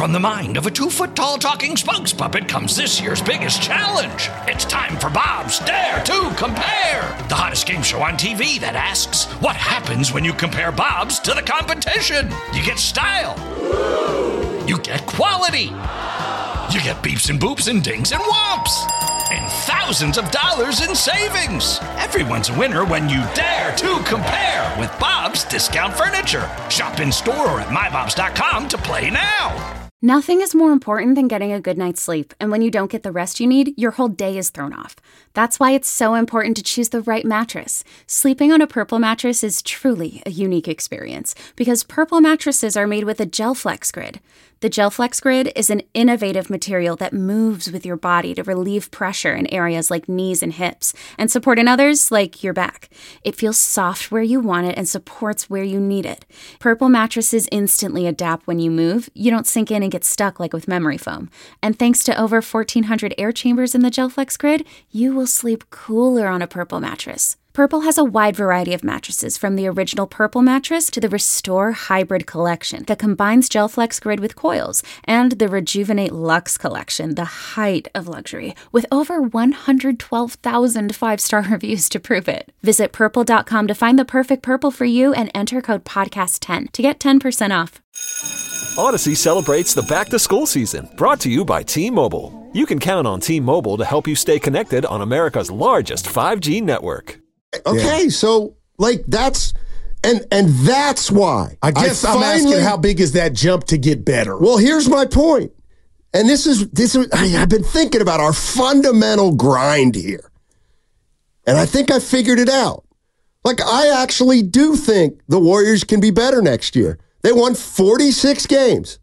from the mind of a 2-foot-tall talking spokes puppet comes this year's biggest challenge. It's time for Bob's Dare to Compare, the hottest game show on TV that asks, what happens when you compare Bobs to the competition? You get style. You get quality. You get beeps and boops and dings and whomps. And thousands of dollars in savings. Everyone's a winner when you dare to compare with Bob's Discount Furniture. Shop in store or at mybobs.com to play now. Nothing is more important than getting a good night's sleep, and when you don't get the rest you need, your whole day is thrown off. That's why it's so important to choose the right mattress. Sleeping on a Purple mattress is truly a unique experience, because Purple mattresses are made with a GelFlex Grid. The GelFlex Grid is an innovative material that moves with your body to relieve pressure in areas like knees and hips, and support in others like your back. It feels soft where you want it and supports where you need it. Purple mattresses instantly adapt when you move. You don't sink in and get stuck like with memory foam. And thanks to over 1,400 air chambers in the GelFlex Grid, you will sleep cooler on a Purple mattress. Purple has a wide variety of mattresses, from the original Purple mattress to the Restore Hybrid collection that combines GelFlex Grid with coils, and the Rejuvenate Luxe collection, the height of luxury, with over 112,000 5-star reviews to prove it. Visit Purple.com to find the perfect Purple for you and enter code PODCAST10 to get 10% off. Odyssey celebrates the back-to-school season, brought to you by T-Mobile. You can count on T-Mobile to help you stay connected on America's largest 5G network. Okay, so that's and that's why. I guess I'm asking, how big is that jump to get better? Well, here's my point. And this is I've been thinking about our fundamental grind here. And I think I figured it out. Like, I actually do think the Warriors can be better next year. They won 46 games.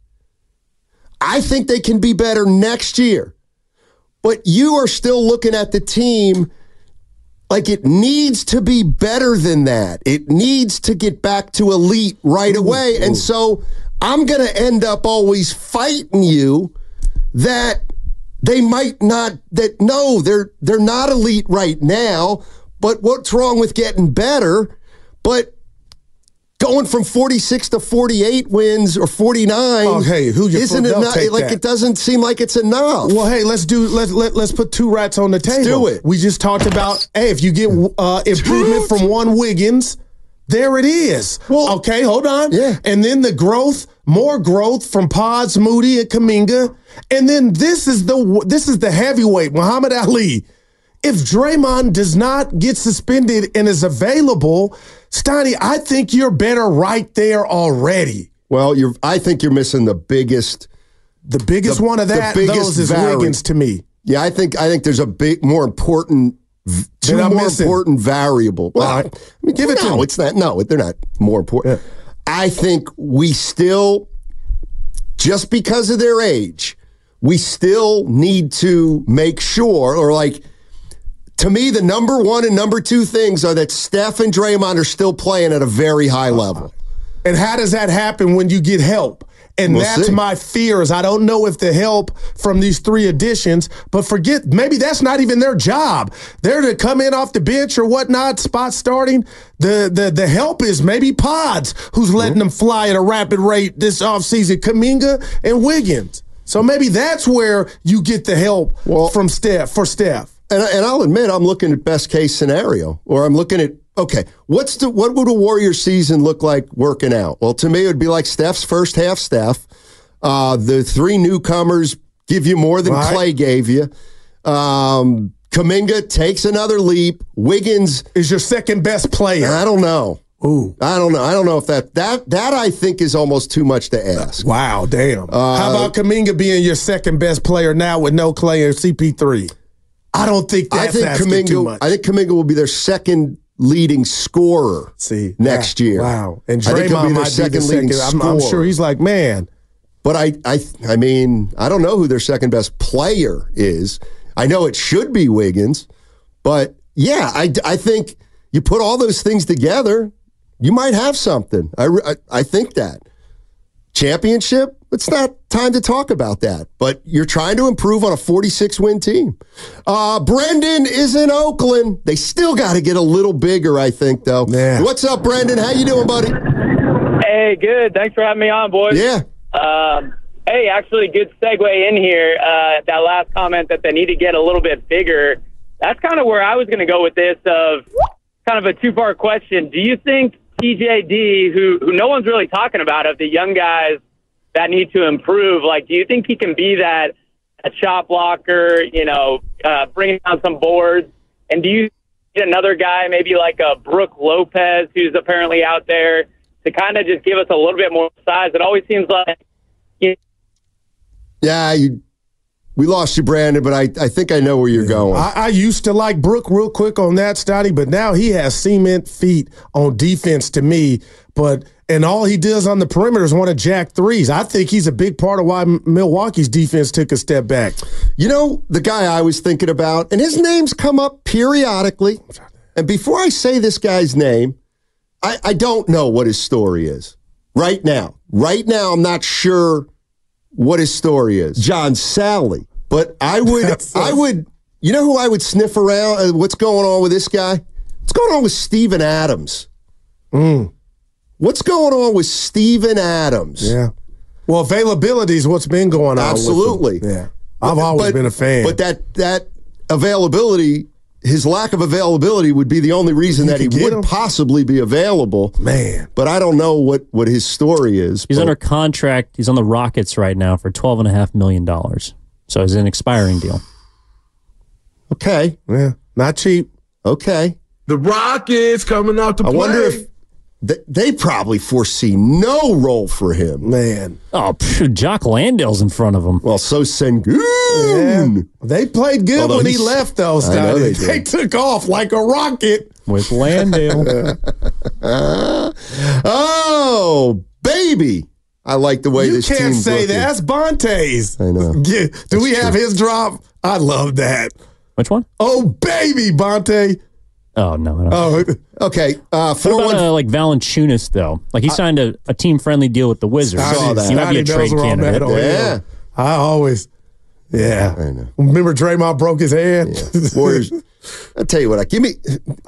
I think they can be better next year. But you are still looking at the team like it needs to be better than that. It needs to get back to elite right away. And so I'm going to end up always fighting you that they might not, that no, they're not elite right now, but what's wrong with getting better? But going from 46 to 48 wins or 49, oh, hey, isn't it not, like that. It doesn't seem like it's enough. Well, hey, let's put two rats on the table. Let's do it. We just talked about, hey, if you get improvement from one Wiggins, there it is. Well, okay, hold on. Yeah. And then the growth, more growth from Pods, Moody, and Kuminga. And then this is the heavyweight, Muhammad Ali. If Draymond does not get suspended and is available, Stoney, I think you're better right there already. Well, I think you're missing the biggest. The biggest one of those is Wiggins to me. Yeah, I think there's a big, more important, two more important variable. Well, right. I mean, give it to them. It's not. No, they're not more important. Yeah. I think we still, just because of their age, we still need to make sure, or like, to me, the number one and number two things are that Steph and Draymond are still playing at a very high level. And how does that happen when you get help? And that's my fear, is I don't know if the help from these three additions, but maybe that's not even their job. They're to come in off the bench or whatnot, spot starting. The help is maybe Pods, who's letting them fly at a rapid rate this offseason, Kuminga and Wiggins. So maybe that's where you get the help from Steph. And I'll admit, I'm looking at best case scenario, or I'm looking at, okay, what would a Warriors season look like working out? Well, to me, it would be like Steph's first half. The three newcomers give you more than Clay gave you. Kuminga takes another leap. Wiggins is your second best player. I don't know. Ooh. I don't know. I don't know if that I think is almost too much to ask. Wow, damn. How about Kuminga being your second best player now with no Clay or CP3? I don't think that's asking too much. I think Kuminga will be their second leading scorer next year. Wow. And Draymond might be the second. I'm sure he's like, man. But I mean, I don't know who their second best player is. I know it should be Wiggins. But, yeah, I think you put all those things together, you might have something. I think that. Championship? It's not time to talk about that, but you're trying to improve on a 46-win team. Brendan is in Oakland. They still got to get a little bigger, I think, though. Yeah. What's up, Brendan? How you doing, buddy? Hey, good. Thanks for having me on, boys. Yeah. Hey, actually, good segue in here. That last comment that they need to get a little bit bigger. That's kind of where I was going to go with this, of kind of a two-part question. Do you think TJD, who no one's really talking about, of the young guys that need to improve, like, do you think he can be that a shot blocker, bringing down some boards? And do you need another guy, maybe like a Brook Lopez, who's apparently out there, to kind of just give us a little bit more size? It always seems like... Yeah, we lost you, Brandon, but I think I know where you're going. I used to like Brook real quick on that, Stotty, but now he has cement feet on defense to me. And all he does on the perimeter is want to jack threes. I think he's a big part of why Milwaukee's defense took a step back. You know, the guy I was thinking about, and his name's come up periodically, and before I say this guy's name, I don't know what his story is right now. Right now, I'm not sure what his story is. John Sally. But I would, you know who I would sniff around? What's going on with this guy? What's going on with Steven Adams? What's going on with Steven Adams? Yeah. Well, availability is what's been going on. Absolutely. Yeah. I've always been a fan. But that availability, his lack of availability would be the only reason that he would possibly be available. Man. But I don't know what his story is. He's under contract. He's on the Rockets right now for $12.5 million. So it's an expiring deal. Okay. Yeah. Not cheap. Okay. The Rockets coming out to play. I wonder if they probably foresee no role for him. Man. Oh, Jock Landale's in front of him. Well, so Sengun. Yeah. They played good when he left, though, Scotty. They took off like a rocket. With Landale. Oh, baby. I like the way this team's looking. You can't say looking. that. That's Bonte's. I know. Do we have his drop? I love that. Which one? Oh, baby, Bonte. Oh, no. I don't Okay. What about like Valanciunas, though? Like, he signed a team-friendly deal with the Wizards. Saw that. He might be a trade candidate. Yeah. I always... Yeah. I know. Remember Draymond broke his hand? Yeah. Warriors. I'll tell you what. Give me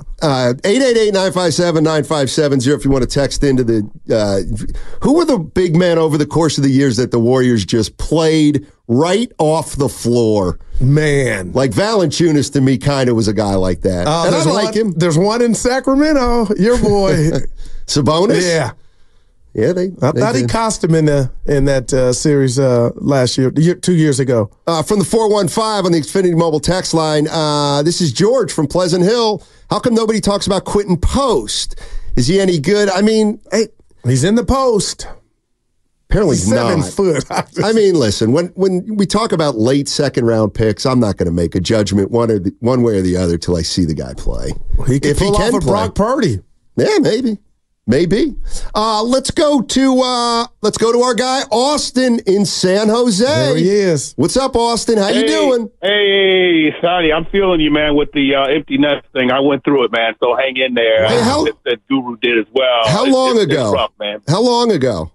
888-957-9570 if you want to text into the... who were the big men over the course of the years that the Warriors just played right off the floor? Man. Like Valanciunas to me kind of was a guy like that. And I like him. There's one in Sacramento. Your boy. Sabonis? Yeah. Yeah, I thought he cost him in that series last year, 2 years ago. From the 415 on the Xfinity Mobile text line, this is George from Pleasant Hill. How come nobody talks about Quentin Post? Is he any good? I mean, he's in the post. Apparently he's 7 not. foot. I mean, listen, when we talk about late second-round picks, I'm not going to make a judgment one way or the other till I see the guy play. He can pull off a Brock Purdy. Yeah, maybe. Let's go to our guy Austin in San Jose. There he is. What's up, Austin? How you doing? Hey, Sonny, I'm feeling you, man, with the empty nest thing. I went through it, man. So hang in there. Hey, that Guru did as well. How long ago? It's rough, man. How long ago?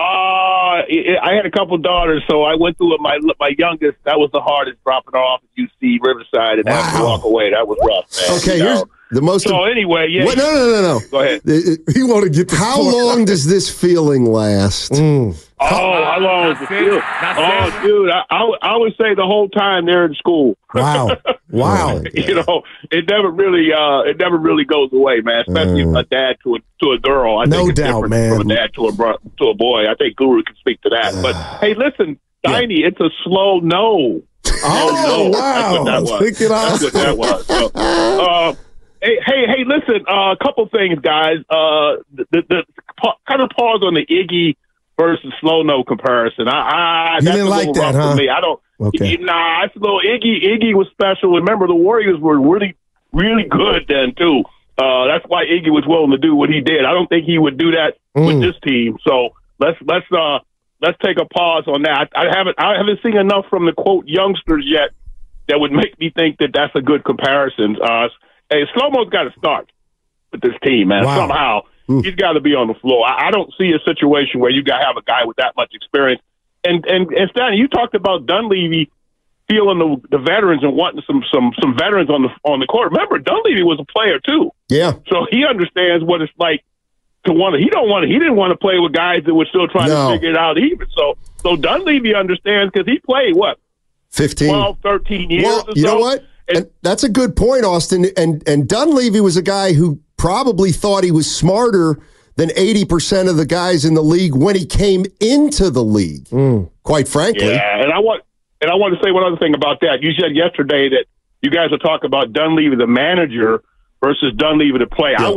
I had a couple daughters, so I went through it. My youngest, that was the hardest, dropping her off at UC Riverside and having to walk away. That was rough, man. Okay, here's the most. So anyway, yeah. What? No. Go ahead. He want to get the How long does this feeling last? How long is the feeling? Oh, dude, I would say the whole time they're in school. Wow. You know, it never really goes away, man. Especially a dad to a girl. I think it's different from a dad to a boy. I think Guru can speak to that. But hey, listen, Tiny, it's a slow no. Oh, wow! That's what that was. So, hey, listen. A couple things, guys. The kind of pause on the Iggy versus slow no comparison. You that's didn't like that, huh? For me. I don't. Okay. Nah, it's a little Iggy was special. Remember, the Warriors were really, really good then too. That's why Iggy was willing to do what he did. I don't think he would do that with this team. So let's take a pause on that. I haven't seen enough from the quote youngsters yet that would make me think that that's a good comparison. Hey, Slow-Mo's got to start with this team, man. Wow. Somehow he's got to be on the floor. I don't see a situation where you got to have a guy with that much experience. And Stanley, you talked about Dunleavy feeling the veterans and wanting some veterans on the court. Remember, Dunleavy was a player too. Yeah. So he understands what it's like to want to. He didn't want to play with guys that were still trying to figure it out either. So So Dunleavy understands because he played, 15. 12, 13 years well, or so. You know what? And that's a good point, Austin. And Dunleavy was a guy who probably thought he was smarter than 80% of the guys in the league when he came into the league, quite frankly. Yeah, and I want to say one other thing about that. You said yesterday that you guys are talking about Dunleavy, the manager, versus Dunleavy, the player. Yeah.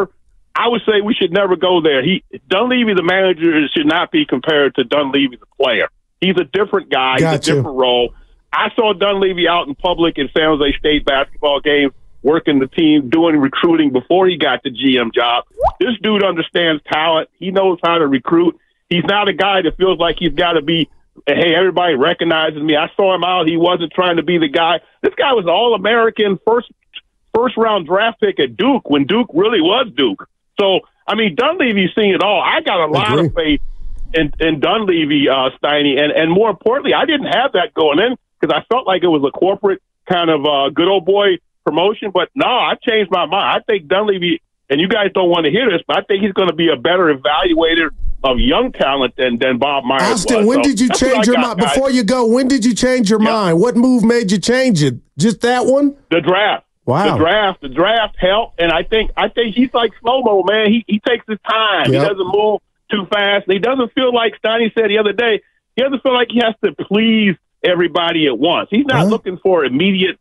I would say we should never go there. Dunleavy, the manager, should not be compared to Dunleavy, the player. He's a different guy. He's a different role. I saw Dunleavy out in public in San Jose State basketball games, working the team, doing recruiting before he got the GM job. This dude understands talent. He knows how to recruit. He's not a guy that feels like he's got to be, hey, everybody recognizes me. I saw him out. He wasn't trying to be the guy. This guy was an All-American first-round draft pick at Duke when Duke really was Duke. So, I mean, Dunleavy's seen it all. I got a lot of faith in Dunleavy, Steiny. And more importantly, I didn't have that going in because I felt like it was a corporate kind of good old boy promotion. But no, I changed my mind. I think Dunleavy, and you guys don't want to hear this, but I think he's going to be a better evaluator of young talent than Bob Myers Austin, was. when did you change your mind? Before you go, when did you change your mind? What move made you change it? Just that one? The draft. Wow. The draft helped, and I think he's like slow-mo, man. He takes his time. Yep. He doesn't move too fast. And he doesn't feel like Steiny said the other day, he doesn't feel like he has to please everybody at once. He's not looking for immediate,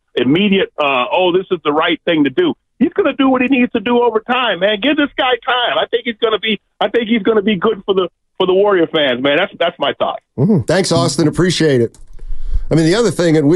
this is the right thing to do. He's going to do what he needs to do over time, man. Give this guy time. I think he's going to be good for the Warrior fans, man. That's my thought. Thanks, Austin. Appreciate it. I mean, the other thing, and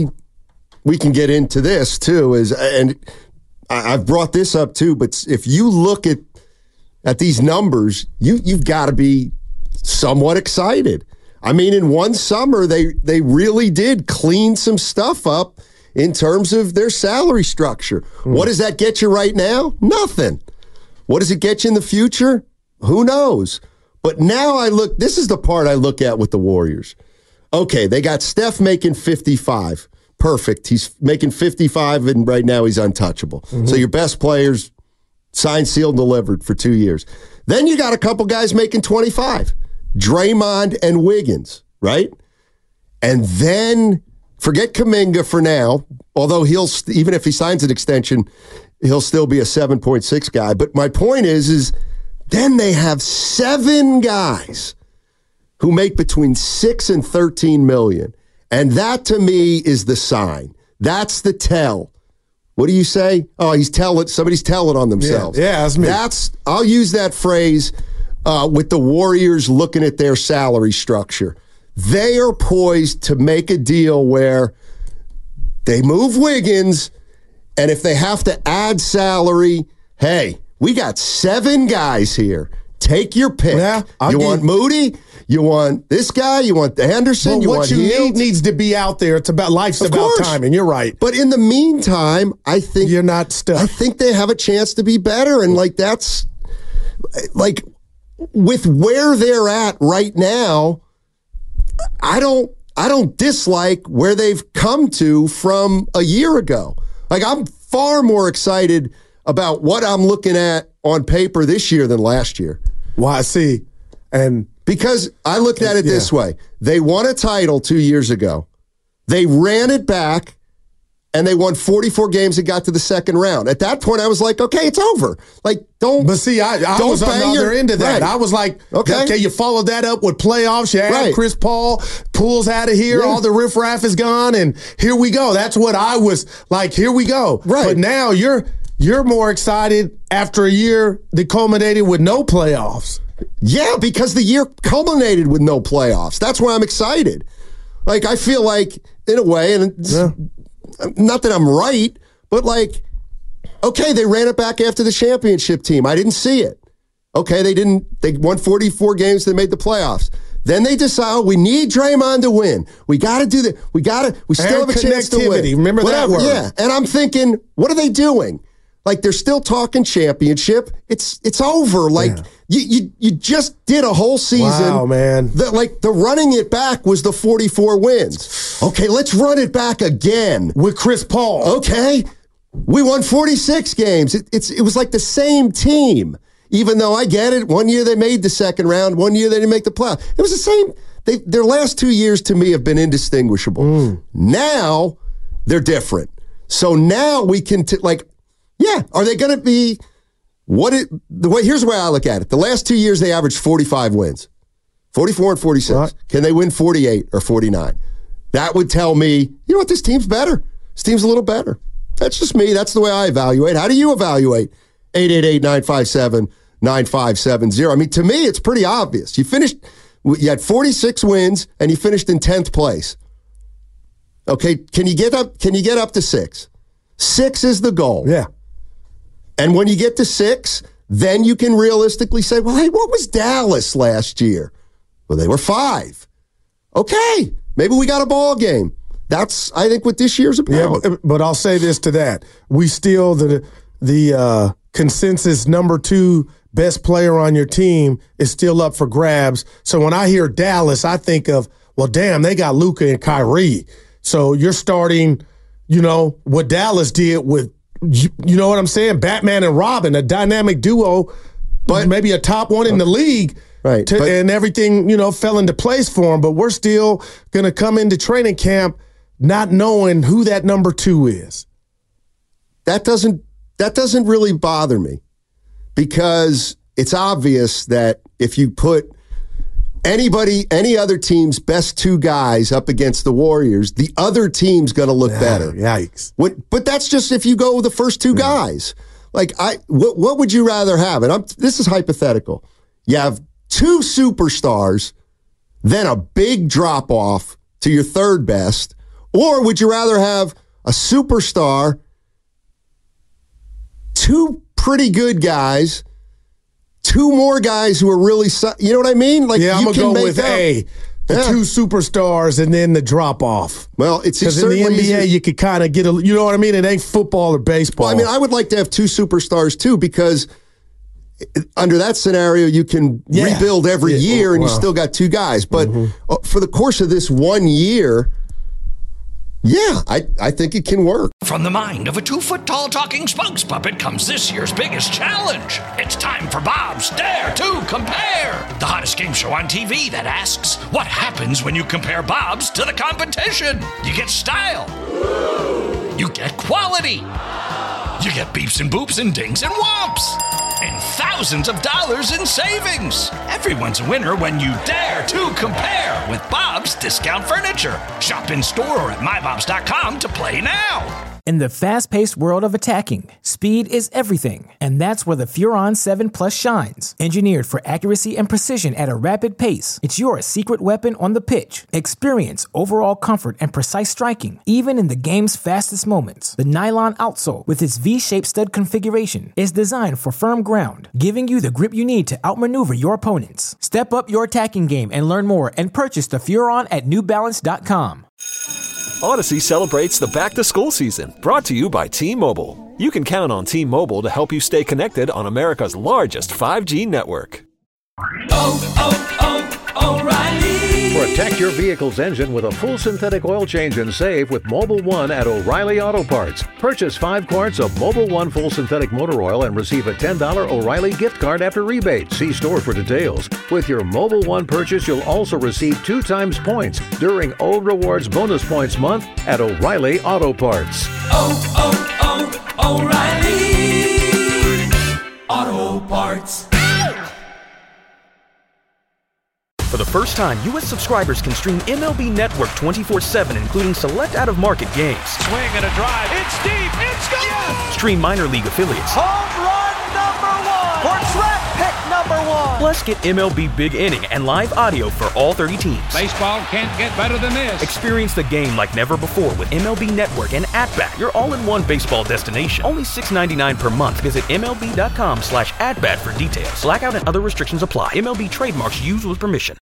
we can get into this too, is, and I've brought this up too, but if you look at these numbers, you've got to be somewhat excited. I mean, in one summer, they really did clean some stuff up in terms of their salary structure. What does that get you right now? Nothing. What does it get you in the future? Who knows? But now this is the part I look at with the Warriors. Okay, they got Steph making 55. Perfect. He's making 55, and right now he's untouchable. So your best players signed, sealed, delivered for 2 years. Then you got a couple guys making 25. Draymond and Wiggins, right? And then forget Kuminga for now, although even if he signs an extension, he'll still be a 7.6 guy. But my point is then they have 7 guys who make between 6 and 13 million. And that, to me, is the sign. That's the tell. What do you say? Oh, somebody's telling on themselves. Yeah, that's me. I'll use that phrase with the Warriors looking at their salary structure. They are poised to make a deal where they move Wiggins, and if they have to add salary, hey, we got 7 guys here. Take your pick. Yeah, you want Moody? You want this guy? You want Anderson? Well, what you need needs to be out there. It's about life's about timing. You're right. But in the meantime, I think you're not stuck. I think they have a chance to be better, and that's with where they're at right now. I don't dislike where they've come to from a year ago. I'm far more excited about what I'm looking at on paper this year than last year. Why? See, and because I looked at it this way. They won a title 2 years ago. They ran it back, and they won 44 games and got to the second round. At that point, I was like, okay, it's over. Don't. But see, I was on the other end of that. Right. I was like, okay, you followed that up with playoffs. You add Chris Paul, Poole's out of here, all the riffraff is gone, and here we go. That's what I was like, here we go. Right. But now you're more excited after a year that culminated with no playoffs. Yeah, because the year culminated with no playoffs. That's why I'm excited. I feel like, in a way, and not that I'm right, but okay, they ran it back after the championship team. I didn't see it. Okay, they won 44 games, they made the playoffs. Then they decide, we need Draymond to win. We got to do that. We still have a chance to win. Remember that word. Yeah, and I'm thinking, what are they doing? They're still talking championship. It's over. You just did a whole season. Wow, man. The running it back was the 44 wins. Okay, let's run it back again. With Chris Paul. Okay. We won 46 games. It was like the same team. Even though I get it, 1 year they made the second round, 1 year they didn't make the playoff. It was the their last 2 years to me have been indistinguishable. Now they're different. So now we can are they going to be here's the way I look at it. The last 2 years they averaged 45 wins. 44 and 46. Right. Can they win 48 or 49? That would tell me, you know what, this team's better. This team's a little better. That's just me. That's the way I evaluate. How do you evaluate? 888-957-9570. I mean, to me, it's pretty obvious. You had 46 wins and you finished in 10th place. Okay, can you get up to 6? 6 is the goal. Yeah. And when you get to 6, then you can realistically say, well, hey, what was Dallas last year? Well, they were 5. Okay, maybe we got a ball game. That's, I think, what this year's about. Yeah, but I'll say this to that. We still, the consensus number 2 best player on your team is still up for grabs. So when I hear Dallas, I think of, well, damn, they got Luka and Kyrie. So you're starting, what Dallas did with, you know what I'm saying? Batman and Robin, a dynamic duo, but maybe a top one in the league. Right. And everything, fell into place for them. But we're still going to come into training camp not knowing who that number 2 is. That doesn't really bother me because it's obvious that if you put any other team's best 2 guys up against the Warriors, the other team's going to look better. Yikes. But that's just if you go with the first 2 guys. What would you rather have? And this is hypothetical. You have 2 superstars, then a big drop-off to your third best, or would you rather have a superstar, 2 pretty good guys, 2 more guys who are really, you know what I mean? I'm going to go with the 2 superstars and then the drop-off. Well, it's because in the NBA, you could kind of get you know what I mean? It ain't football or baseball. Well, I mean, I would like to have 2 superstars, too, because under that scenario, you can rebuild every year and you still got 2 guys. But for the course of this 1 year, I think it can work. From the mind of a 2-foot-tall talking spokes puppet comes this year's biggest challenge. It's time for Bob's Dare to Compare, the hottest game show on TV that asks, what happens when you compare Bob's to the competition? You get style. You get quality. You get beeps and boops and dings and whomps. And thousands of dollars in savings. Everyone's a winner when you dare to compare with Bob's Discount Furniture. Shop in store or at mybobs.com to play now. In the fast-paced world of attacking, speed is everything, and that's where the Furon 7 Plus shines. Engineered for accuracy and precision at a rapid pace, it's your secret weapon on the pitch. Experience overall comfort and precise striking, even in the game's fastest moments. The nylon outsole, with its V-shaped stud configuration, is designed for firm ground, giving you the grip you need to outmaneuver your opponents. Step up your attacking game and learn more and purchase the Furon at newbalance.com. Odyssey celebrates the back-to-school season, brought to you by T-Mobile. You can count on T-Mobile to help you stay connected on America's largest 5G network. O'Reilly. Protect your vehicle's engine with a full synthetic oil change and save with Mobil 1 at O'Reilly Auto Parts. Purchase 5 quarts of Mobil 1 full synthetic motor oil and receive a $10 O'Reilly gift card after rebate. See store for details. With your Mobil 1 purchase, you'll also receive 2 times points during O Rewards Bonus Points Month at O'Reilly Auto Parts. O'Reilly Auto Parts. For the first time, U.S. subscribers can stream MLB Network 24/7, including select out-of-market games. Swing and a drive. It's deep. It's gone. Yes. Stream minor league affiliates. Home run #1. Or draft pick #1. Plus, get MLB Big Inning and live audio for all 30 teams. Baseball can't get better than this. Experience the game like never before with MLB Network and At-Bat, your all-in-one baseball destination. Only $6.99 per month. Visit MLB.com/atbat for details. Blackout and other restrictions apply. MLB trademarks used with permission.